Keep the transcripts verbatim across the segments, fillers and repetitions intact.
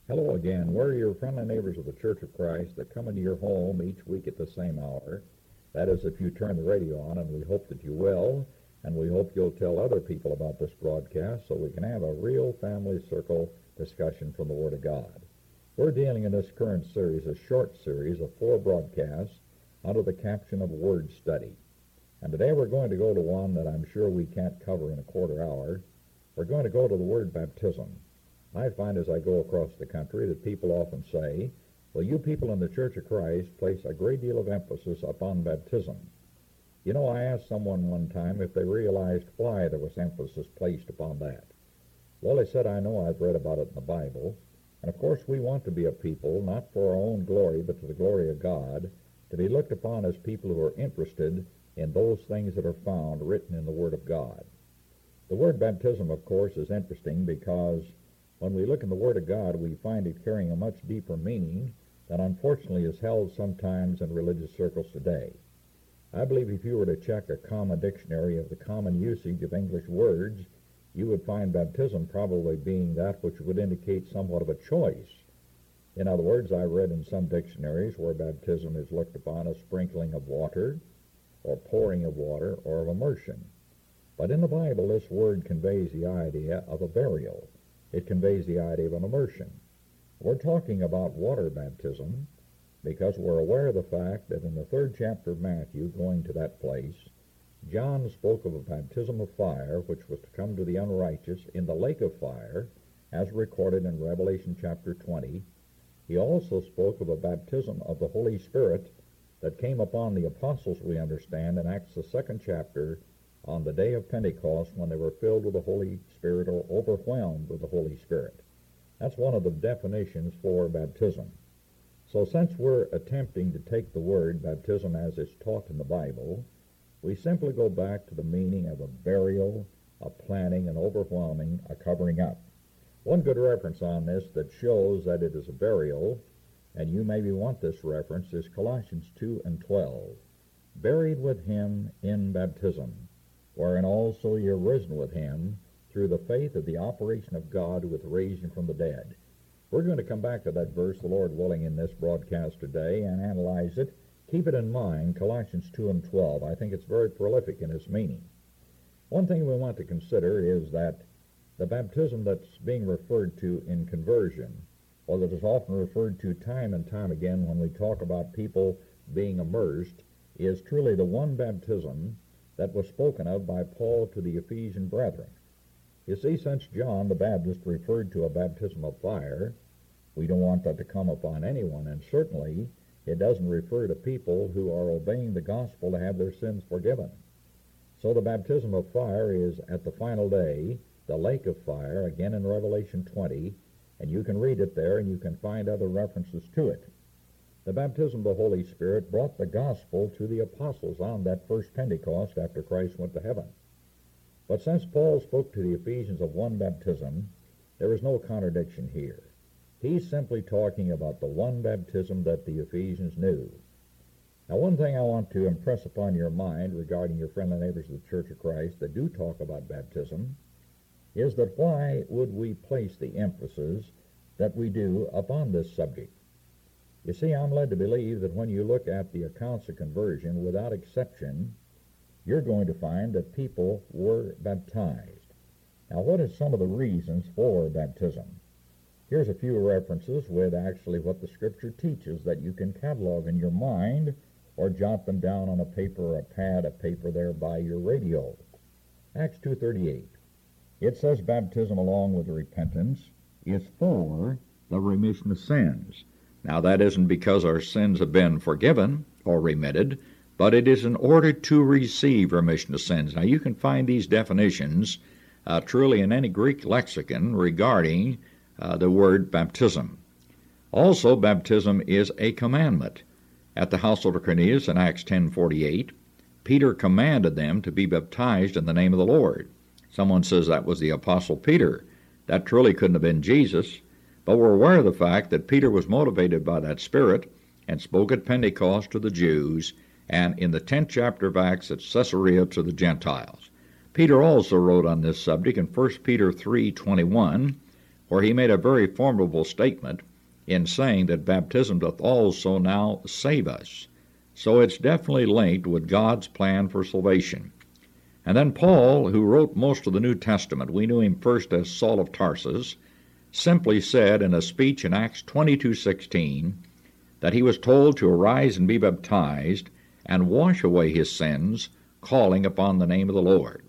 Hello again. We're your friendly neighbors of the Church of Christ that come into your home each week at the same hour. That is, if you turn the radio on, and we hope that you will, and we hope you'll tell other people about this broadcast so we can have a real family circle discussion from the Word of God. We're dealing in this current series, a short series of four broadcasts under the caption of Word Study. And today we're going to go to one that I'm sure we can't cover in a quarter hour. We're going to go to the word baptism. I find as I go across the country that people often say, well, you people in the Church of Christ place a great deal of emphasis upon baptism. You know, I asked someone one time if they realized why there was emphasis placed upon that. Well, they said, I know, I've read about it in the Bible. And of course we want to be a people, not for our own glory, but to the glory of God, to be looked upon as people who are interested in those things that are found written in the Word of God. The word baptism, of course, is interesting because when we look in the Word of God, we find it carrying a much deeper meaning that unfortunately is held sometimes in religious circles today. I believe if you were to check a common dictionary of the common usage of English words, you would find baptism probably being that which would indicate somewhat of a choice. In other words, I read in some dictionaries where baptism is looked upon as sprinkling of water, or pouring of water, or of immersion. But in the Bible, this word conveys the idea of a burial. It conveys the idea of an immersion. We're talking about water baptism because we're aware of the fact that in the third chapter of Matthew, going to that place, John spoke of a baptism of fire which was to come to the unrighteous in the lake of fire, as recorded in Revelation chapter twenty. He also spoke of a baptism of the Holy Spirit that came upon the apostles, we understand, in Acts the second chapter, on the day of Pentecost when they were filled with the Holy Spirit or overwhelmed with the Holy Spirit. That's one of the definitions for baptism. So since we're attempting to take the word baptism as it's taught in the Bible, we simply go back to the meaning of a burial, a planting, an overwhelming, a covering up. One good reference on this that shows that it is a burial, and you maybe want this reference, is Colossians two and twelve. Buried with him in baptism, wherein also ye are risen with him through the faith of the operation of God who hath raised him from the dead. We're going to come back to that verse, the Lord willing, in this broadcast today and analyze it. Keep it in mind, Colossians two and twelve. I think it's very prolific in its meaning. One thing we want to consider is that the baptism that's being referred to in conversion, or that is often referred to time and time again when we talk about people being immersed, is truly the one baptism that was spoken of by Paul to the Ephesian brethren. You see, since John the Baptist referred to a baptism of fire, we don't want that to come upon anyone, and certainly it doesn't refer to people who are obeying the gospel to have their sins forgiven. So the baptism of fire is at the final day, the lake of fire, again in Revelation twenty, and you can read it there and you can find other references to it. The baptism of the Holy Spirit brought the gospel to the apostles on that first Pentecost after Christ went to heaven. But since Paul spoke to the Ephesians of one baptism, there is no contradiction here. He's simply talking about the one baptism that the Ephesians knew. Now, one thing I want to impress upon your mind regarding your friendly neighbors of the Church of Christ that do talk about baptism is that why would we place the emphasis that we do upon this subject? You see, I'm led to believe that when you look at the accounts of conversion, without exception, you're going to find that people were baptized. Now, what are some of the reasons for baptism? Here's a few references with actually what the Scripture teaches that you can catalog in your mind or jot them down on a paper or a pad of paper there by your radio. Acts two thirty-eight. It says baptism along with repentance is for the remission of sins. Now, that isn't because our sins have been forgiven or remitted, but it is in order to receive remission of sins. Now, you can find these definitions uh, truly in any Greek lexicon regarding uh, the word baptism. Also, baptism is a commandment. At the household of Cornelius in Acts ten forty-eight, Peter commanded them to be baptized in the name of the Lord. Someone says that was the Apostle Peter. That truly couldn't have been Jesus. But we're aware of the fact that Peter was motivated by that Spirit and spoke at Pentecost to the Jews, and in the tenth chapter of Acts at Caesarea to the Gentiles. Peter also wrote on this subject in First Peter three twenty-one, where he made a very formidable statement in saying that baptism doth also now save us. So it's definitely linked with God's plan for salvation. And then Paul, who wrote most of the New Testament, we knew him first as Saul of Tarsus, simply said in a speech in Acts twenty-two sixteen that he was told to arise and be baptized and wash away his sins, calling upon the name of the Lord.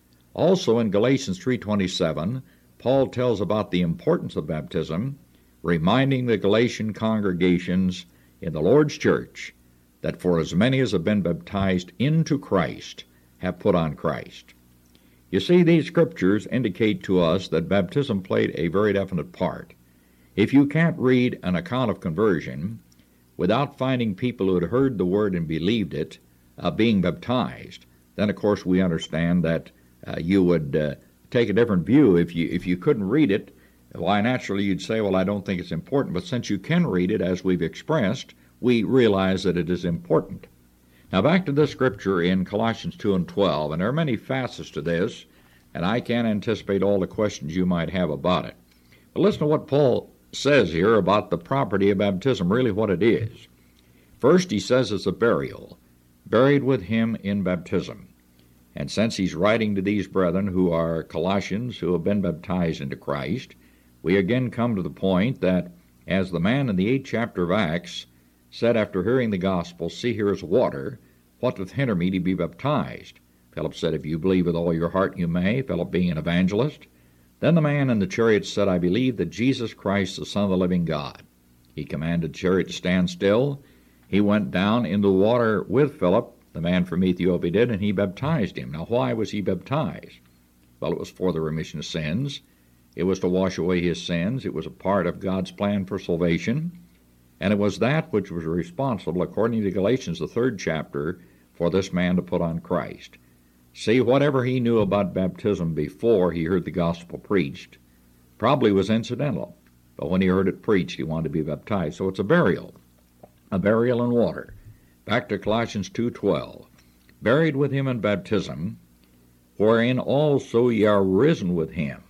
Also in Galatians three twenty-seven, Paul tells about the importance of baptism, reminding the Galatian congregations in the Lord's church that for as many as have been baptized into Christ have put on Christ. You see, these scriptures indicate to us that baptism played a very definite part. If you can't read an account of conversion without finding people who had heard the word and believed it uh, being baptized, then of course we understand that uh, you would uh, take a different view. If you if you couldn't read it, why naturally you'd say, well, I don't think it's important. But since you can read it, as we've expressed, we realize that it is important. Now back to this scripture in Colossians two and twelve, and there are many facets to this, and I can't anticipate all the questions you might have about it. But listen to what Paul says here about the property of baptism, really what it is. First, he says it's a burial, buried with him in baptism. And since he's writing to these brethren who are Colossians, who have been baptized into Christ, we again come to the point that, as the man in the eighth chapter of Acts said after hearing the gospel, see, here is water, what doth hinder me to be baptized? Philip said, if you believe with all your heart you may, Philip being an evangelist. Then the man in the chariot said, I believe that Jesus Christ, the Son of the living God. He commanded the chariot to stand still. He went down into the water with Philip, the man from Ethiopia did, and he baptized him. Now why was he baptized? Well, it was for the remission of sins. It was to wash away his sins. It was a part of God's plan for salvation. And it was that which was responsible, according to Galatians, the third chapter, for this man to put on Christ. See, whatever he knew about baptism before he heard the gospel preached probably was incidental. But when he heard it preached, he wanted to be baptized. So it's a burial, a burial in water. Back to Colossians two twelve. Buried with him in baptism, wherein also ye are risen with him.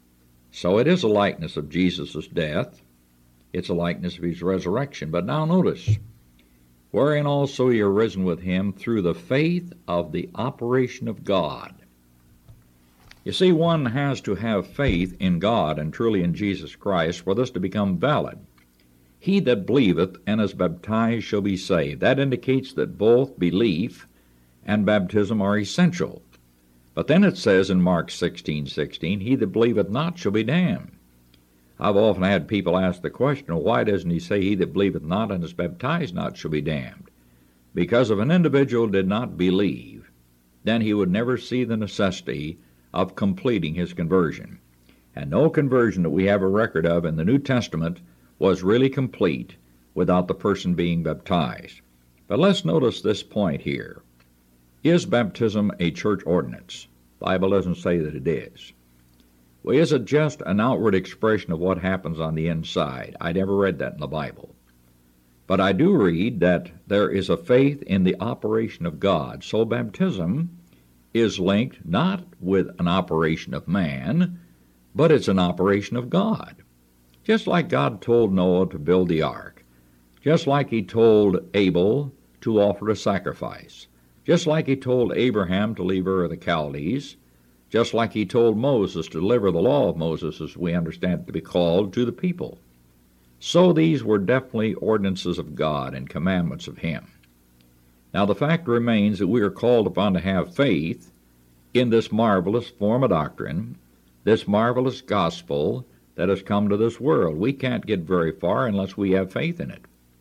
So it is a likeness of Jesus' death. It's a likeness of his resurrection. But now notice, wherein also ye are risen with him through the faith of the operation of God. You see, one has to have faith in God and truly in Jesus Christ for this to become valid. He that believeth and is baptized shall be saved. That indicates that both belief and baptism are essential. But then it says in Mark sixteen sixteen, he that believeth not shall be damned. I've often had people ask the question, well, why doesn't he say he that believeth not and is baptized not shall be damned? Because if an individual did not believe, then he would never see the necessity of completing his conversion. And no conversion that we have a record of in the New Testament was really complete without the person being baptized. But let's notice this point here. Is baptism a church ordinance? The Bible doesn't say that it is. Well, is it just an outward expression of what happens on the inside? I never read that in the Bible. But I do read that there is a faith in the operation of God. So baptism is linked not with an operation of man, but it's an operation of God. Just like God told Noah to build the ark. Just like he told Abel to offer a sacrifice. Just like he told Abraham to leave Ur of the Chaldees. Just like he told Moses to deliver the law of Moses, as we understand it to be called, to the people. So these were definitely ordinances of God and commandments of him. Now the fact remains that we are called upon to have faith in this marvelous form of doctrine, this marvelous gospel that has come to this world. We can't get very far unless we have faith in it.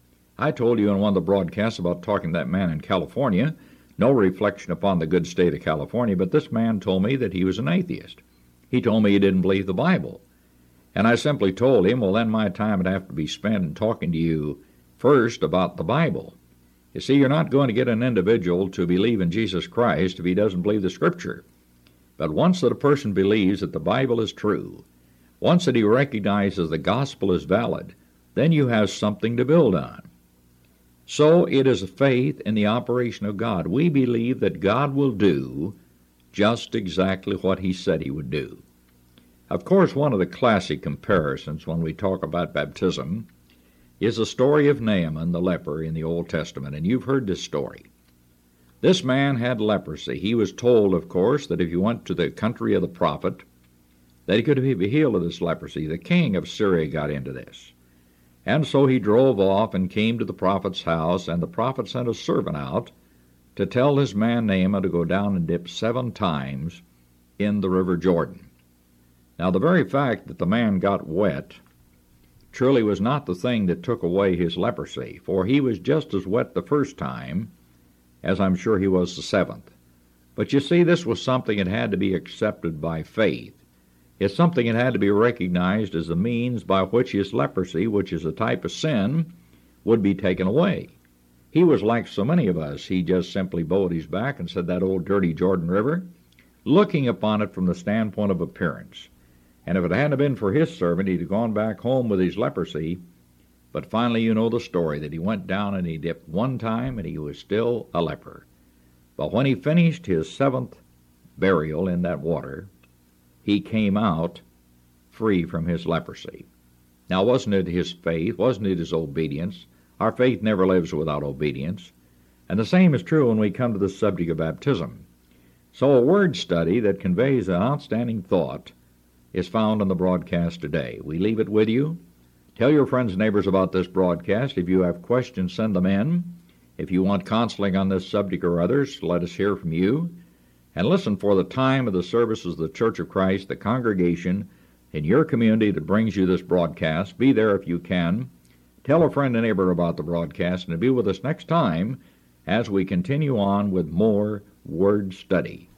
I told you in one of the broadcasts about talking to that man in California, no reflection upon the good state of California, but this man told me that he was an atheist. He told me he didn't believe the Bible. And I simply told him, well, then my time would have to be spent in talking to you first about the Bible. You see, you're not going to get an individual to believe in Jesus Christ if he doesn't believe the Scripture. But once that a person believes that the Bible is true, once that he recognizes the gospel is valid, then you have something to build on. So it is a faith in the operation of God. We believe that God will do just exactly what he said he would do. Of course, one of the classic comparisons when we talk about baptism is the story of Naaman the leper in the Old Testament, and you've heard this story. This man had leprosy. He was told, of course, that if he went to the country of the prophet, that he could be healed of this leprosy. The king of Syria got into this. And so he drove off and came to the prophet's house, and the prophet sent a servant out to tell this man Naaman to go down and dip seven times in the river Jordan. Now, the very fact that the man got wet truly was not the thing that took away his leprosy, for he was just as wet the first time as I'm sure he was the seventh. But you see, this was something that had to be accepted by faith. It's something that had to be recognized as the means by which his leprosy, which is a type of sin, would be taken away. He was like so many of us. He just simply bowed his back and said, that old dirty Jordan River, looking upon it from the standpoint of appearance. And if it hadn't been for his servant, he'd have gone back home with his leprosy. But finally, you know the story, that he went down and he dipped one time and he was still a leper. But when he finished his seventh burial in that water, he came out free from his leprosy. Now, wasn't it his faith? Wasn't it his obedience? Our faith never lives without obedience. And the same is true when we come to the subject of baptism. So a word study that conveys an outstanding thought is found on the broadcast today. We leave it with you. Tell your friends and neighbors about this broadcast. If you have questions, send them in. If you want counseling on this subject or others, let us hear from you. And listen for the time of the services of the Church of Christ, the congregation in your community that brings you this broadcast. Be there if you can. Tell a friend and neighbor about the broadcast, and be with us next time as we continue on with more Word Study.